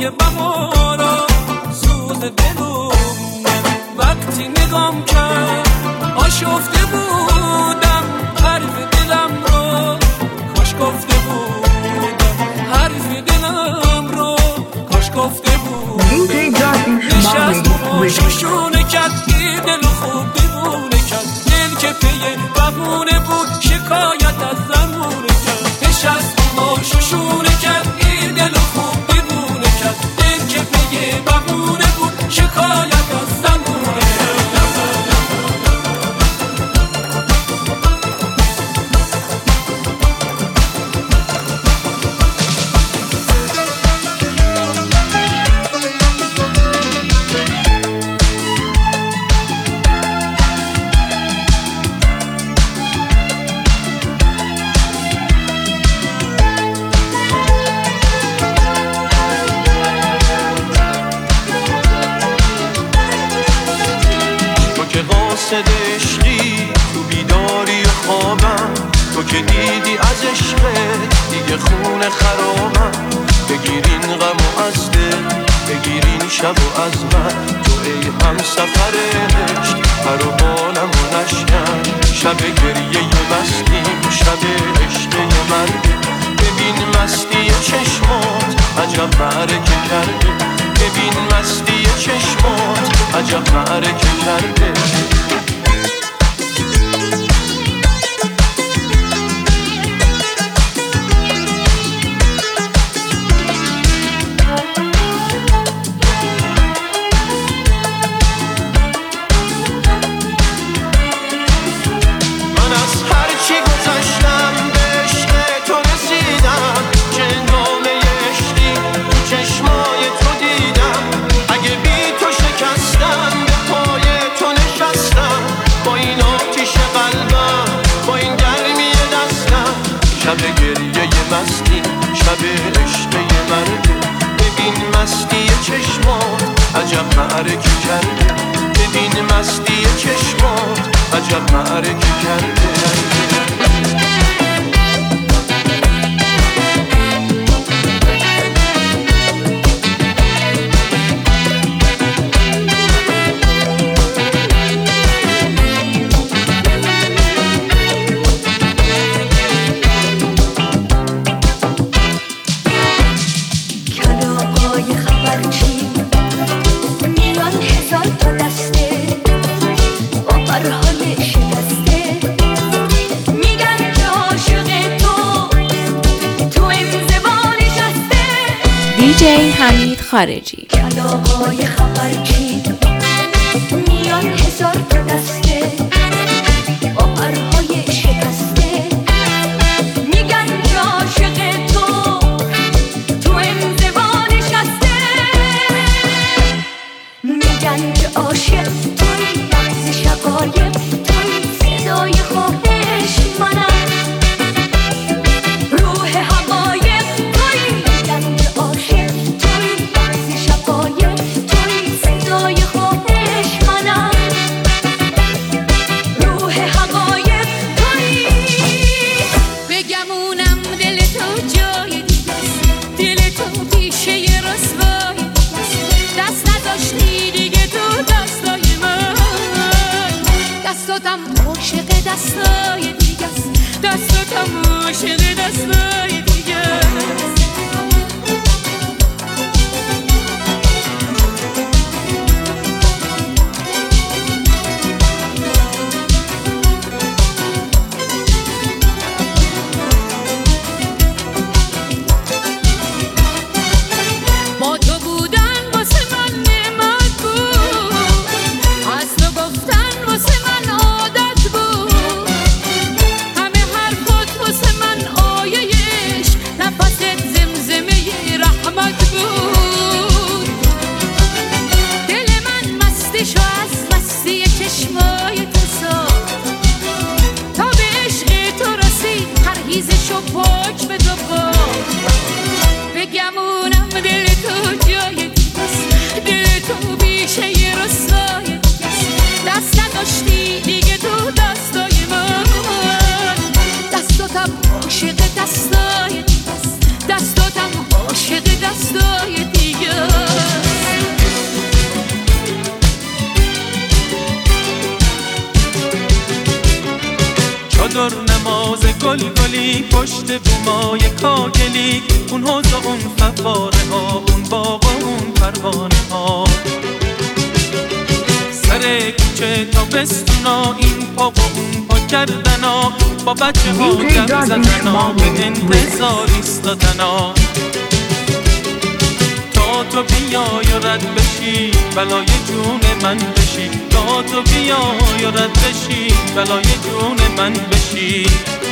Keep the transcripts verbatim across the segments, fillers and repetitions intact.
های بهارا سوز دلونه وقتی نگام کرد آشفته بودم حرف دلم رو کاش گفته بودم حرف دلم رو کاش گفته بودم نشست و شوشونه کرد این دل خوب دیوونه کرد دل که پیه بهونه بود شکایت از زمونه کرد نشست و شوشونه کرد این دل خوب دیوونه کرد دل که پیه بهونه بود شکایت از زمونه کرد قاصد عشقی تو بیداری و خوابم تو که دیدی از عشقت دیگه خون خرابم بگیرین غم و از دل بگیرین شب و از من تو ای هم سفر عشق پر و بالم و نشکن شب گریه مستیم شب عشق مرگ ببین مستی چشمات عجب معرکه کرده ببین مستی چشمات عجب معرکه کرده شب گریه مستی شب عشق مرگ ببین مستی چشمات عجب معرکه کرده ببین مستی چشمات عجب معرکه کرده دیجی حمید خارجی کلاهای خبرچین میان هزار تا دسته با پرهای شکسته میگن که عاشق تو تو انزوا نشسته میگن که عاشق توی نبض شقایق توی صدای خواهش منم روح حقایق توی میگن که عاشق توی نبض شقایق توی صدای خواهش منم روح حقایق توی بگمونم دل تو جای دیگست دل تو پیشه رسوای دیگست دست نداشتی دیگه تو دستای من دستاتم عاشق دستای دیگست دستاتم عاشق دستای دیگست با تو بودن واسه من نعمت بود از تو گفتن واسه من عادت بود همه حرفات واسه من آیه گل گلی پشت بومای کاگلی، اون حوض و اون فواره ها، اون باغ و اون پروانه ها. سر کوچه تا بستونا، این پا و اون پا کردنا، با بچه ها گم زدنا، به انتظار ایستادنا. تا تو بیای و رد بشی بلای جون من بشی، تا تو بیای و رد بشی بلای جون من بشی.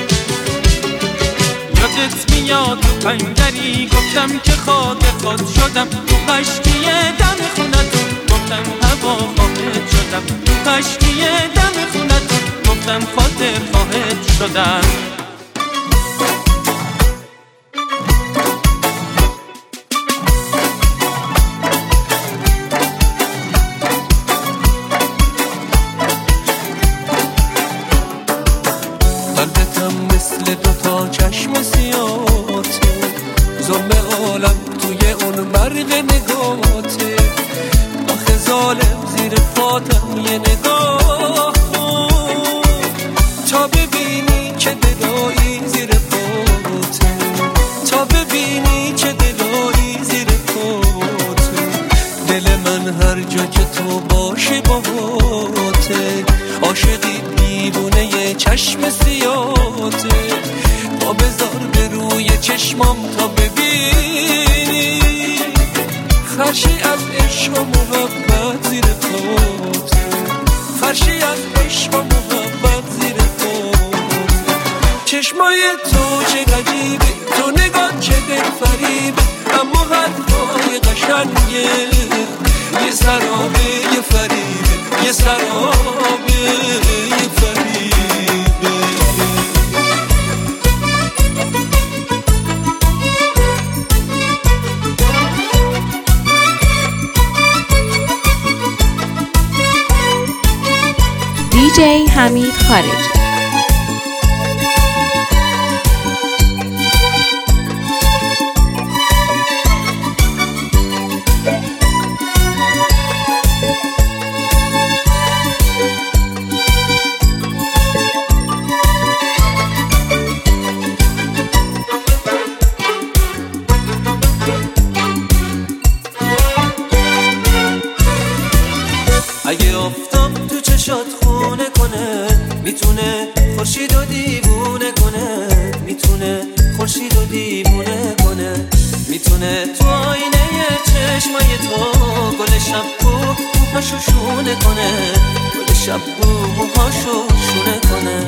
یادت میاد تو پنگری گفتم که خاک خود شدم، تو خشکی دم خونتون گفتم هوا خواهد شدم، تو خشکی دم خونتون گفتم خاطر خواهد شدم. قلبتم مثل دوتا چشم سیاته، ظلم عالم توی اون مرگ نگاته. آخه ظالم زیر پاتم یه نگاه تا ببینی که دلایی زیر پاته، تا ببینی که دلایی زیر پاته. دل من هر جا که تو باشی باهاته، عاشقی دیوونه یه چشم سیاته. تا بذار به روی چشمام تا ببینی، خرشی از عشق و محبت زیر پاته، خرشی از عشق و محبت زیر پاته. چشمای تو چه عجیبه، تو نگاه چه دل فریبه، اما حرفای قشنگه یه سرابه یه فریبه، یه سرابه یه فریبه. دیجی حمید خارجی. اگه آفتاب تو چشات خونه کنه، میتونه خورشید و دیوونه کنه، میتونه خورشید و دیوونه کنه. میتونه تو آینه چشمای تو گل شب بو موهاشو شونه کنه، گل شب بو موهاشو شونه کنه.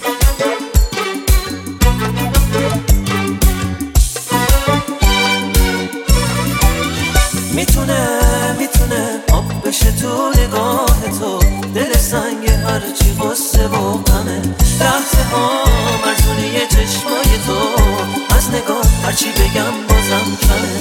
میتونه میتونه آب بشه تو نگاه تو، دل سنگ هرچی غصه و غمه. لحظه ها مرزونی چشمای تو، از نگاه هرچی بگم بازم کمه.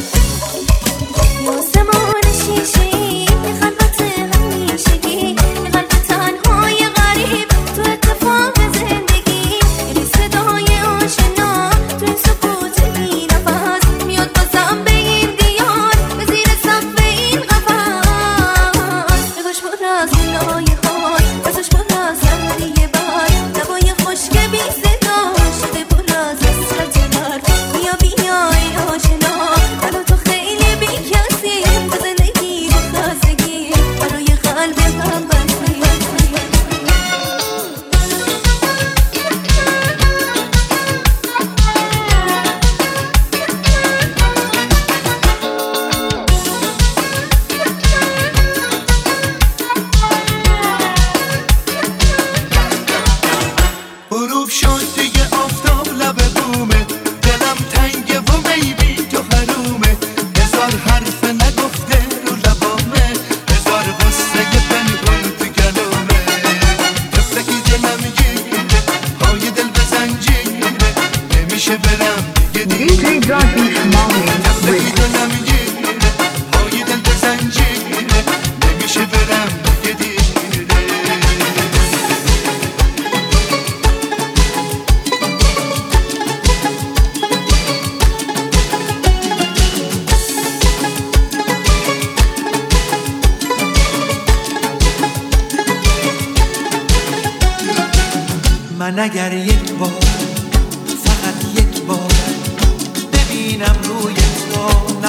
آسمان شیشه‌ای به خلوت همیشگی، به قلب تنهای غریب تو اتفاق زندگی. یعنی صدای آشنا تو این سکوت بی نفس، میاد بازم به این دیار، به زیر سقف این قفس. نگاش پر از گلای خار، بسش پر از سردی بار، لبای خشک بی صدا شده پر از حسرت برف. بیا بیا ای آشنا، منو تو خیلی بی کسی، به زندگی به خستگی برای قلب هم بستی. غروب شد دیگه آفتاب لب بومه، دلم تنگه و میبی تو حرومه. هزار حرف نگفته رو لبامه، هزار غصه پنهون تو گلومه. تفلکی دلم گیره، پای دل بزن جیره، نمیشه برم دیگه دیگه. تفلکی دلم گیره، پای دل بزن جیره، نمیشه برم دیگه دیگه. من اگر یک بار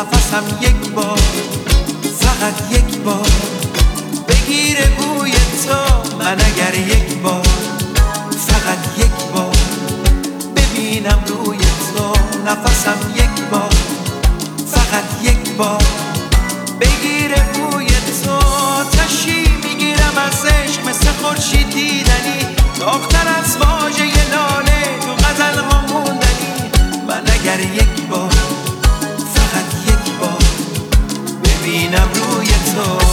نفسم یک بار، فقط یک بار بگیره بوی تو من، اگر یک بار فقط یک بار ببینم روی تو نفسم یک بار، فقط یک بار بگیره بوی تو. تشی میگیرم از عشق مثل خورشید دیدنی، داغ‌تر از واژه لاله تو غزل ها موندنی. من اگر یک بار فقط یک بار ببینم روی تو.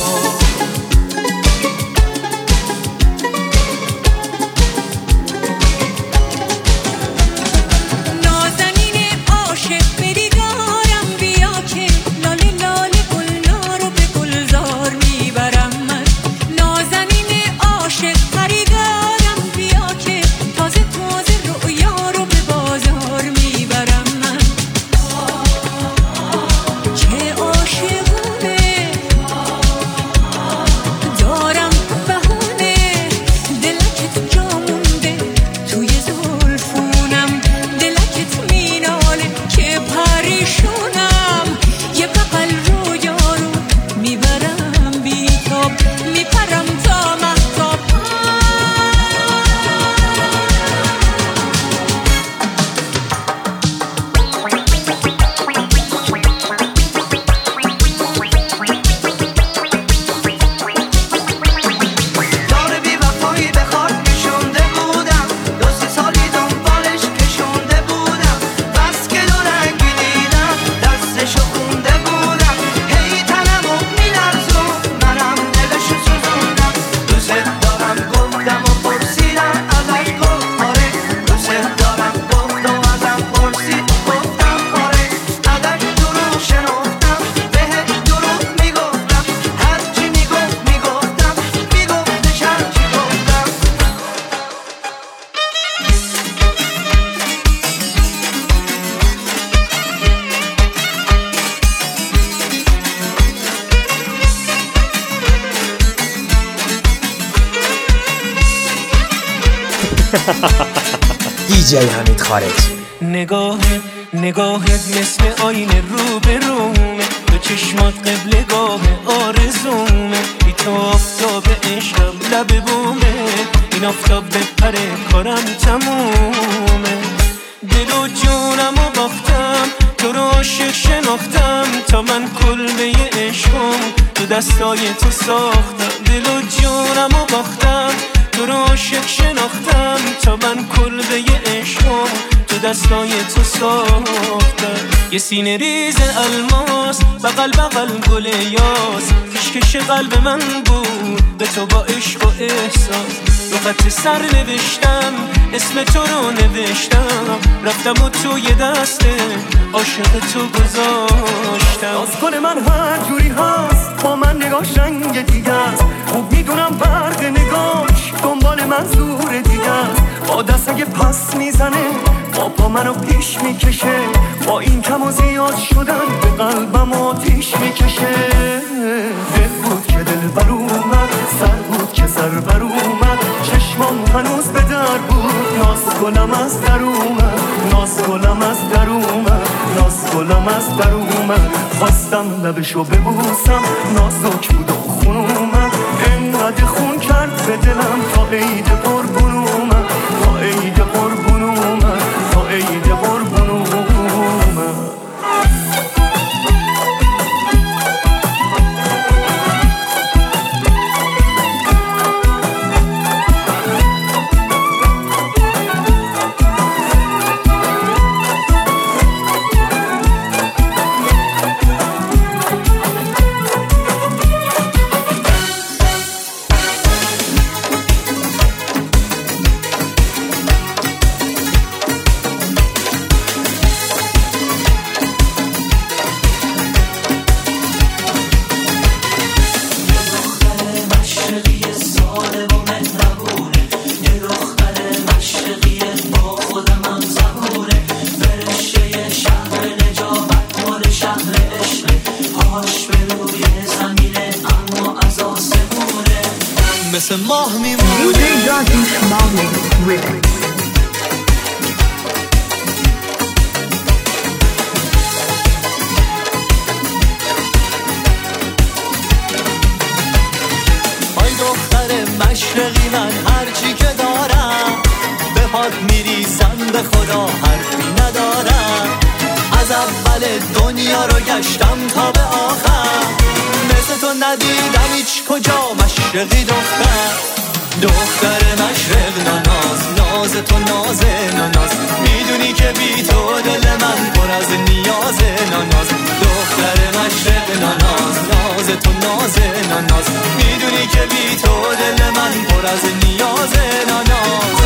دیجی حمید خارجی. نگاه نگاهت مثل آینه رو به رومه، تو چشمات قبلگاه آرزومه. بی تو آفتاب عشقم لب بومه، این آفتاب بپره کارم تمومه. دل و جونم و باختم تو رو عاشق شناختم، تا من کلبه عشقم تو دستای تو ساختم. دل و جونم و باختم تو رو عاشق شناختم، تا من کلبه عشقم تو دستای تو ساختم. یه سینه ریز الماس بغل بغل گل یاس، پیشکش قلب من بود به تو با عشق و احساس. رو خط سر نوشتم اسم تو رو نوشتم، رفتم و توی دست عاشق تو گذاشتم. باز کن من هر جوری هست با من نگاش رنگ دیگه است، خوب میدونم برق نگاش دنبال منظور دیگه است. با دست اگه پس میزنه با پا منو پیش میکشه، با این کم و زیاد شدن به قلبم آتیش میکشه. دل بود که دل بر اومد، سر بود که سر بر اومد، چشمام هنوز به در بود. ناز گلم از در اومد، ناز گلم از در اومد، ناز گلم از در اومد. خواستم لبشو ببوسم نازک بود و خون اومد، انقدر خون کرد به دلم تا عید قربون اومد، تا عید قربون اومد، تا عید قربون اومد. مثل ماه میمونه. مشرقی من هرچی که دارم به پات میریزم به خدا حرفی ندارم از اول دنیا رو گشتم تا به آخر مثل تو ندیدم هیچ کجا مشرقی دختر دختر مشرق ناناز ناز تو ناز ناناز میدونی که بی تو دل من پر از نیاز ناناز دختر مشرق ناناز ناز تو ناز ناناز میدونی که بی تو دل من پر از نیاز ناناز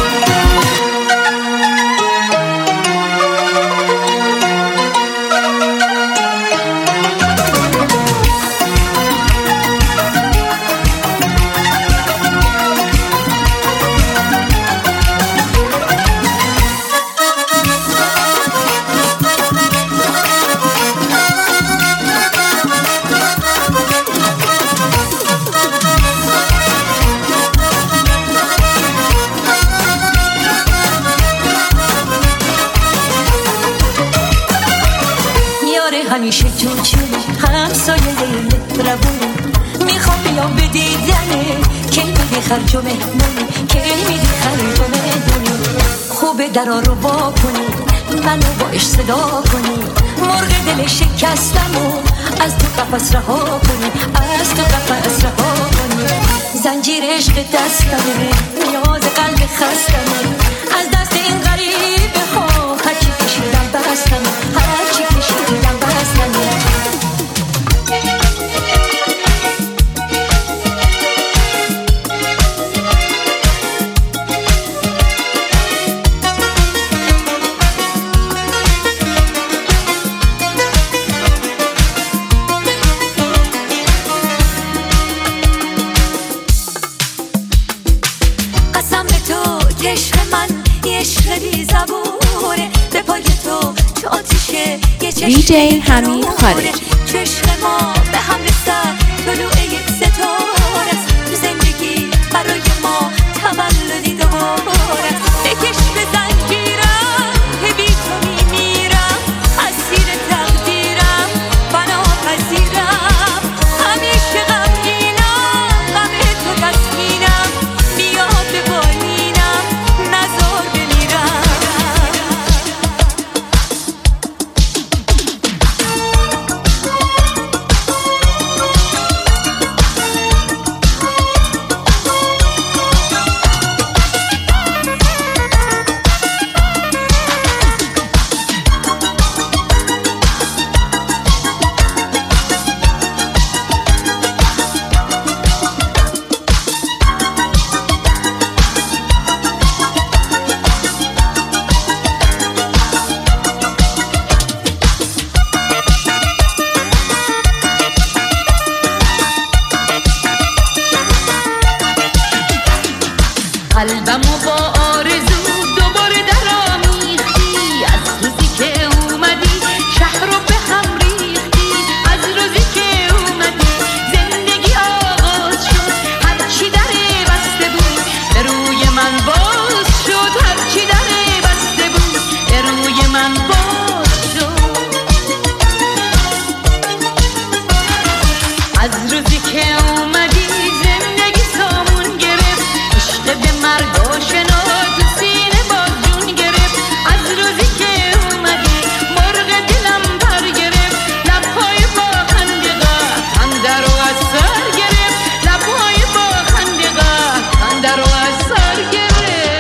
همیشه تو چونه همسایه لیل روونه میخوام بیام به دیدنه کی میدی خرج و مهمونه کی میدی خرج و مهمونه خوبه درا رو با کنی منو باش صدا کنی مرغ دل شکستمو از تو قفس رها کنی از تو قفس رها کنی زنجیر عشق دستمه نیاز قلب خستمه از دست این غریبه ها هرچی کشیدم بستمه هرچی کشیدم بستمه دیجی حمید خارجی. چشم ما به هم رسد طلوع یک ستاره است تو زندگی برای ما تولدی دوباره بکش به زنجیرم که بی تو میمیرم اسیر تقدیرم بنا پذیرم همیشه غمگینم غم تو تسکینم بیا به بالینم نزار بمیرم قلبمو با آرزو دوباره درآمیختی از روزی که اومدی شهر رو به هم ریختی از روزی که اومدی زندگی آغاز شد هرچی در بسته بود به روی من باز شد هرچی در بسته بود به روی من باز شد از روزی که اومدی زندگی سامون گرفت عشق به مرگ آشنا تو سینه باز جون گرفت از روزی که اومدی مرغ دلم پر گرفت لبهای با خندقه خنده رو از سر گرفت لبهای با خندقه خنده رو از سر گرفت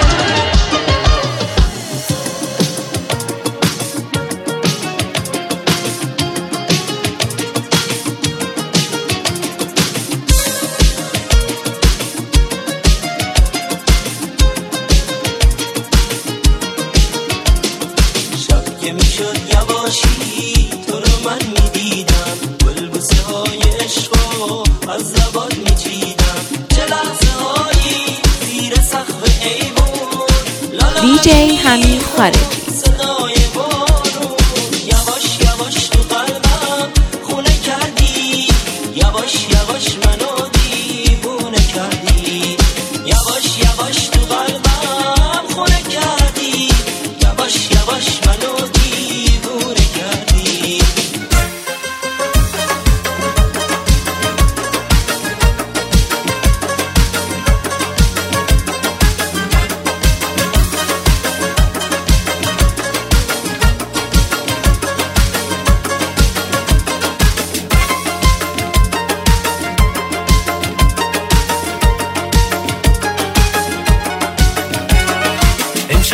شب که میشد یواشی تو رو من میدیدم بلبوسه های عشقو از لبات میچیدم چه لحظه هایی زیر سقف ایوون دیجی حمید خارجی. صدای بارون یواش یواش تو قلبم خونه کردی یواش یواش منو دیوونه کردی یواش یواش تو قلبم خونه کردی یواش یواش منو دیوونه کردی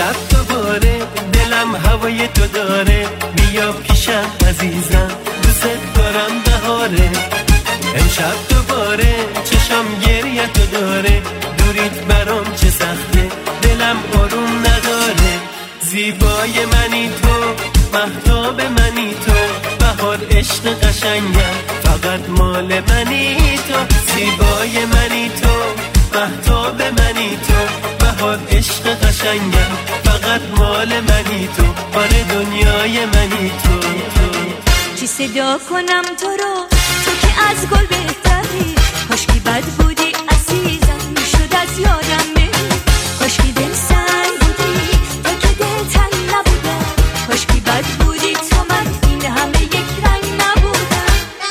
امشب دوباره دلم هوای تو داره، بیا پیشم عزیزم دوست دارم بهاره. امشب دوباره چشم گریه تو داره، دوریت برام چه سخته دلم آروم نداره. زیبای منی تو، مهتاب منی تو، بهار عشق قشنگم فقط مال منی تو. زیبای منی تو، مهتاب منی تو، بهار عشق قشنگم فقط مال منی تو. آره دنیای منی تو. چی صدا کنم تو رو، تو که از گل بهتری. کاشکی بد بودی عزیزم میشد از یادم بری. کاشکی دل سنگ بودی تو که دل تنگ نبودم. کاشکی بد بودی تو من این همه یک رنگ نبودم.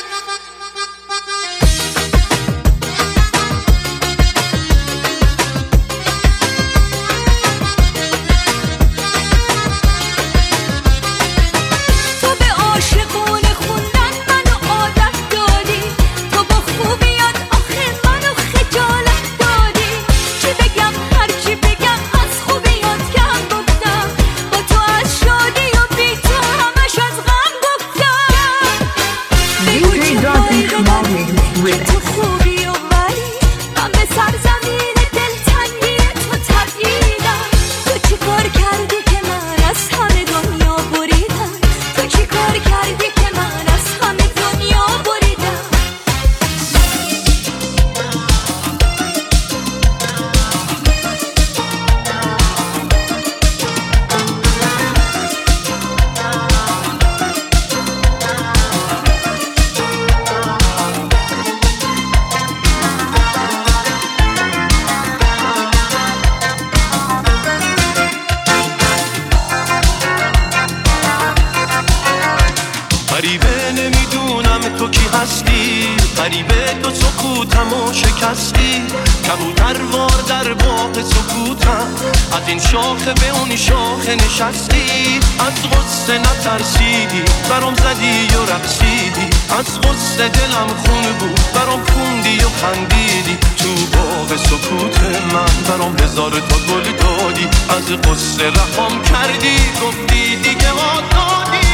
تو به عاشقونه خوندن منو عادت دادی. تو با خوبیات آخه منو خجالت دادی. چی بگم هر چی بگم از خوبیات کم گفتم. با تو از شادی و بی تو همش از غم گفتم. بگو چه فایده که تو خوبی و ولی من به سرزمین دلتنگی تو تبعیدم. تو چی کار کردی که من از همه دنیا بریدم. تو چی کار کردی که من از همه دنیا بریدم. غریبه نمیدونم تو کی هستی، غریبه تو سکوتمو شکستی. کبوتر وار در باغ سکوتم، از این شاخه به اون شاخه نشستی. از غصه نترسیدی برام زدی و رقصیدی. از غصه دلم خون بود برام خوندی و خندیدی. تو باغ سکوت من برام هزار تا گل دادی. از غصه رهام کردی گفتی دیگه آزادی.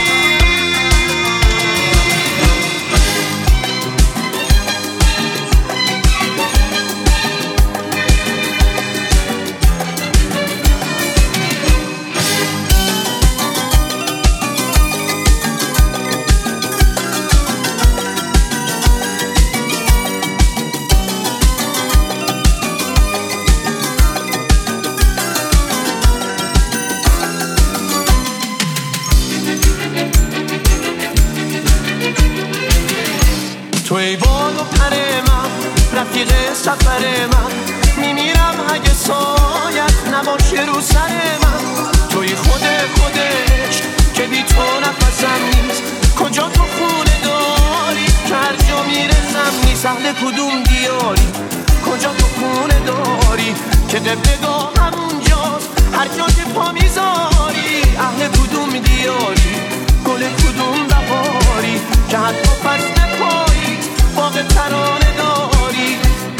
تو ای بال و پر من، رفیق سفر من. میمیرم اگه سایت نباشه رو سر من. توی خود خودش که بی تو نفسم نیست. کجا تو خونه داری که هر جا میرسم نیست. اهل کدوم دیاری، کجا تو خونه داری که دبدگاه همونجاست هر جا که پا میذاری. اهل کدوم دیاری، گل کدوم بهاری که حتی فصل پایی باغ ترانه داری.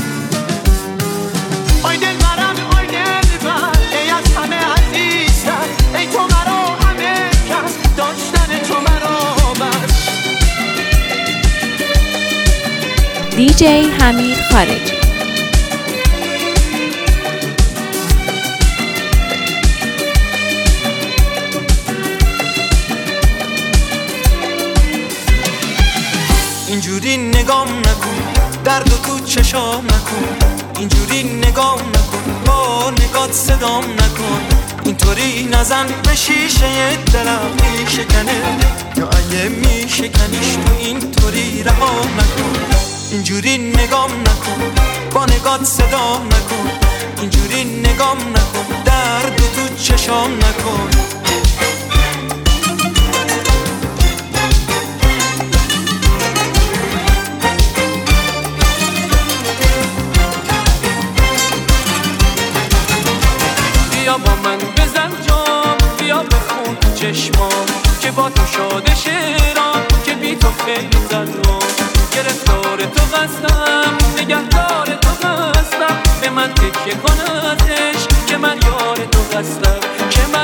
آی دل برم، آی دل بر، ای از همه عزیزتر. ای تو مرا همه کس، داشتن تو مرا بس. دی جی حمید خارجی. اینجوری نگام نکن، درد و تو چشام نکن. اینجوری نگام نکن، با نگات صدام نکن. اینطوری نزن به شیشه دلم میشکنه، یا اگه میشکنیش تو اینطوری رها نکن. اینجوری نگام نکن، با نگات صدام نکن. اینجوری نگام نکن، درد و تو چشام نکن. بیا با من بزن جام، بیا بخون چشمام که با تو شاده شیرام، که بی تو خیلی زنم. گرفتار تو قصدم، نگهدار تو قصدم. به من تکیه کن ازش که من یار تو هستم، که من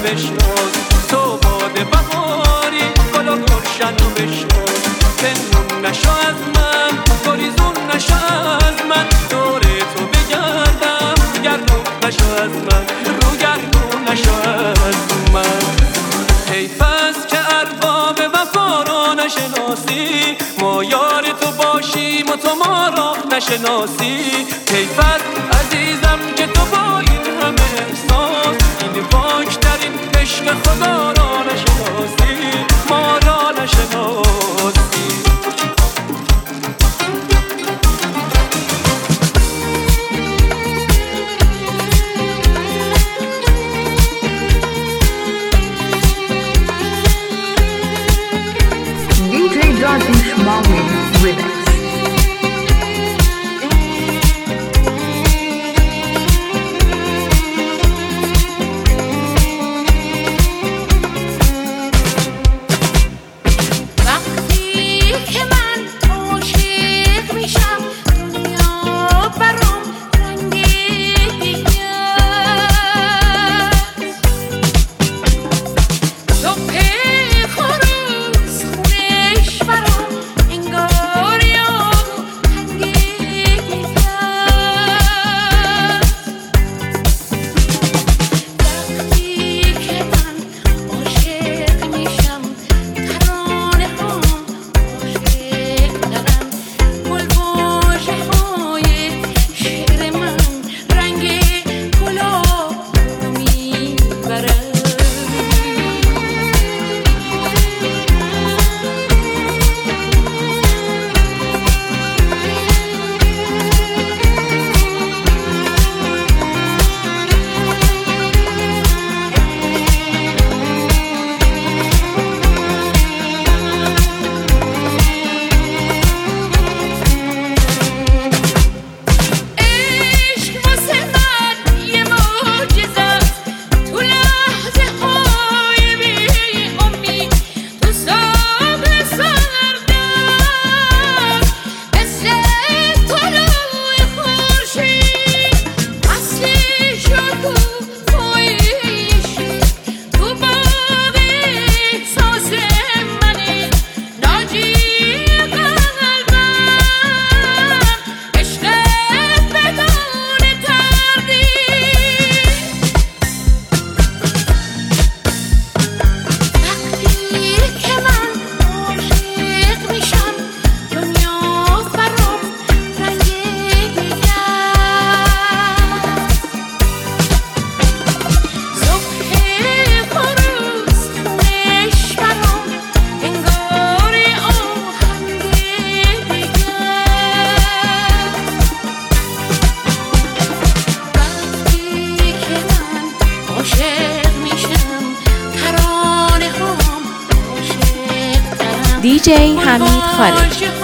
بشناس تو باد بهاری گل و گلشن رو بشناس پنهون نشو از من گریزون نشو از من دور تو بگردم گردون نشو از من رو گردون نشو از من حیف است که ارباب وفا را نشناسی ما یار تو باشیم و تو ما را نشناسی حیف است عزیزم که تو با این همه احساس این پاکترین عشق خدا را نشناسی ما را نشناسی دی جی داریوش ماوی ریمیکس. دی جی حمید خارجی.